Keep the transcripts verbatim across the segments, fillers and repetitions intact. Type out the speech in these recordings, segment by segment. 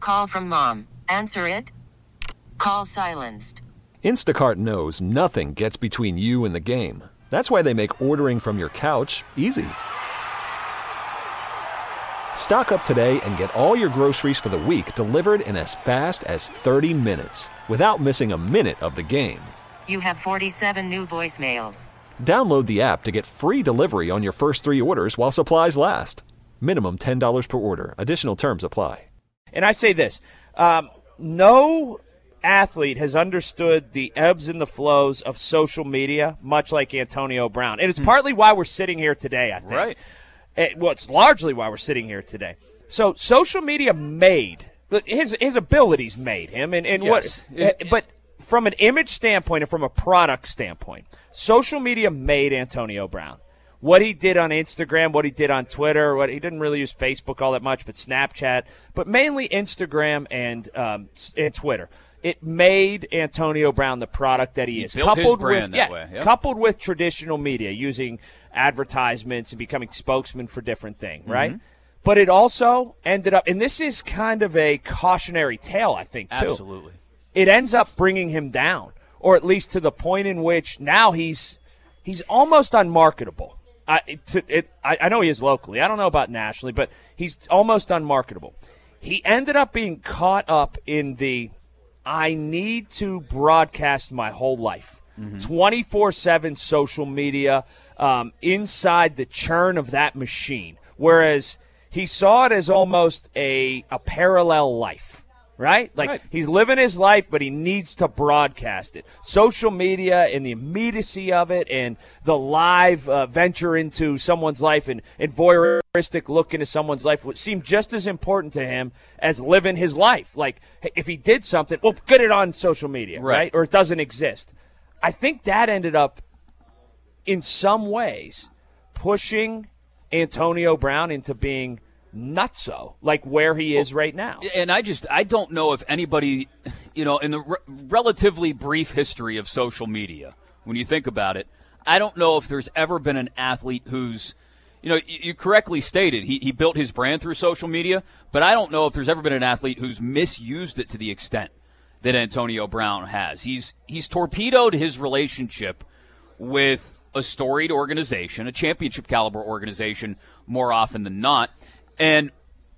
Call from mom. Answer it. Call silenced. Instacart knows nothing gets between you and the game. That's why they make ordering from your couch easy. Stock up today and get all your groceries for the week delivered in as fast as thirty minutes without missing a minute of the game. You have forty-seven new voicemails. Download the app to get free delivery on your first three orders while supplies last. Minimum ten dollars per order. Additional terms apply. And I say this, um, no athlete has understood the ebbs and the flows of social media much like Antonio Brown. And it's partly why we're sitting here today, I think. Right. It, well, it's largely why we're sitting here today. So social media made his his abilities made him, and, and Yes. what. But from an image standpoint and from a product standpoint, social media made Antonio Brown. What he did on Instagram, what he did on Twitter, what he didn't really use Facebook all that much, but Snapchat, but mainly Instagram and um, and Twitter. It made Antonio Brown the product that he, He is. built Coupled his brand with that yeah, way, yep. coupled with traditional media, using advertisements and becoming spokesman for different things, right? Mm-hmm. But it also ended up, and this is kind of a cautionary tale, I think, too. Absolutely. It ends up bringing him down, or at least to the point in which now he's he's almost unmarketable. I, to, it, I, I know he is locally. I don't know about nationally, but he's almost unmarketable. He ended up being caught up in the I need to broadcast my whole life. twenty-four seven social media, um, inside the churn of that machine. Whereas he saw it as almost a, a parallel life, right? Like Right. he's living his life, but he needs to broadcast it. Social media and the immediacy of it and the live uh, venture into someone's life and, and voyeuristic look into someone's life would seem just as important to him as living his life. Like, hey, if he did something, well, get it on social media, Right. right? Or it doesn't exist. I think that ended up, in some ways, pushing Antonio Brown into being nutso, like where he is right now. And I just, I don't know if anybody, you know, in the re- relatively brief history of social media, when you think about it, I don't know if there's ever been an athlete who's, you know, you, you correctly stated, he, he built his brand through social media, but I don't know if there's ever been an athlete who's misused it to the extent that Antonio Brown has. He's he's torpedoed his relationship with a storied organization, a championship caliber organization more often than not, and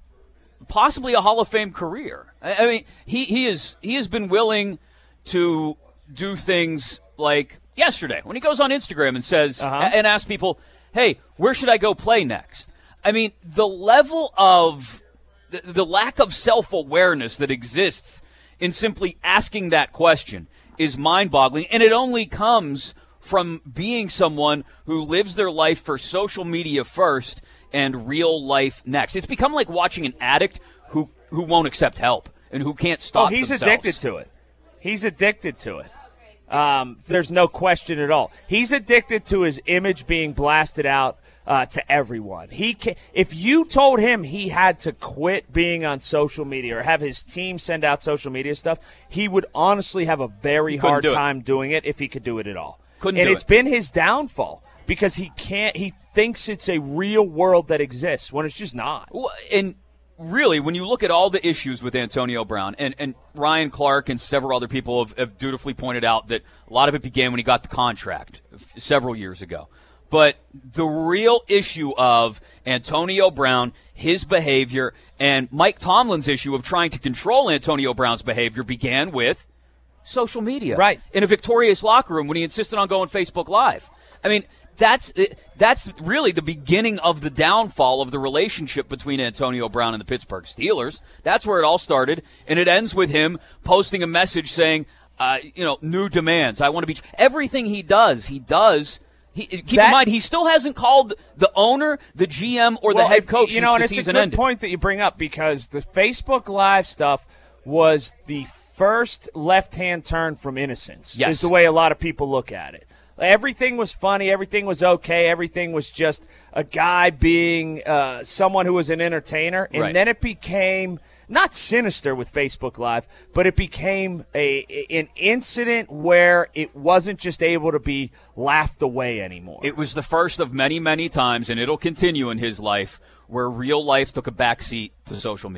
possibly a Hall of Fame career. I, I mean, he, he is he has been willing to do things like yesterday when he goes on Instagram and says Uh-huh. and asks people, "Hey, where should I go play next?" I mean, the level of the, the lack of self-awareness that exists in simply asking that question is mind-boggling, and it only comes from being someone who lives their life for social media first and real life next. It's become like watching an addict who, who won't accept help and who can't Oh, stop he's themselves. addicted to it. He's addicted to it. Um, there's no question at all. He's addicted to his image being blasted out uh, to everyone. He can, if you told him he had to quit being on social media or have his team send out social media stuff, he would honestly have a very couldn't hard do it. time doing it if he could do it at all. Couldn't and do it's it. been his downfall because he can't. He thinks it's a real world that exists when it's just not. Well, and really, when you look at all the issues with Antonio Brown, and, and Ryan Clark and several other people have, have dutifully pointed out that a lot of it began when he got the contract f- several years ago. But the real issue of Antonio Brown, his behavior, and Mike Tomlin's issue of trying to control Antonio Brown's behavior began with social media. Right. In a victorious locker room when he insisted on going Facebook Live. I mean, that's that's really the beginning of the downfall of the relationship between Antonio Brown and the Pittsburgh Steelers. That's where it all started, and it ends with him posting a message saying, uh, you know, new demands. I want to be – everything he does, he does – He, keep That- in mind, he still hasn't called the owner, the G M, or the Well, head if- coach You know, and since it's the a season good ended. point that you bring up because the Facebook Live stuff was the first left-hand turn from innocence. Yes. Is the way a lot of people look at it. Everything was funny. Everything was okay. Everything was just a guy being uh, someone who was an entertainer. And Right. then it became not sinister with Facebook Live, but it became a an incident where it wasn't just able to be laughed away anymore. It was the first of many, many times, and it'll continue in his life, where real life took a backseat to social media.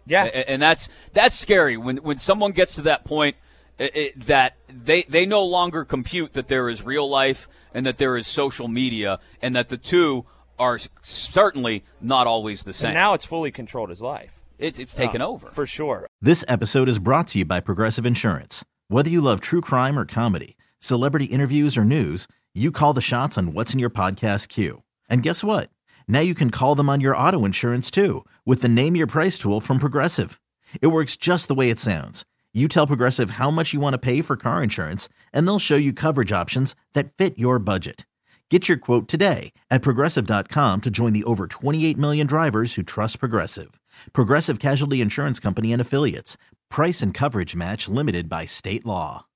Yeah. And that's that's scary when when someone gets to that point it, it, that they they no longer compute that there is real life and that there is social media, and that the two are certainly not always the same. And now it's fully controlled his life. It's it's taken oh, over. For sure. This episode is brought to you by Progressive Insurance. Whether you love true crime or comedy, celebrity interviews or news, you call the shots on what's in your podcast queue. And guess what? Now you can call them on your auto insurance too with the Name Your Price tool from Progressive. It works just the way it sounds. You tell Progressive how much you want to pay for car insurance, and they'll show you coverage options that fit your budget. Get your quote today at Progressive dot com to join the over twenty-eight million drivers who trust Progressive. Progressive Casualty Insurance Company and Affiliates. Price and coverage match limited by state law.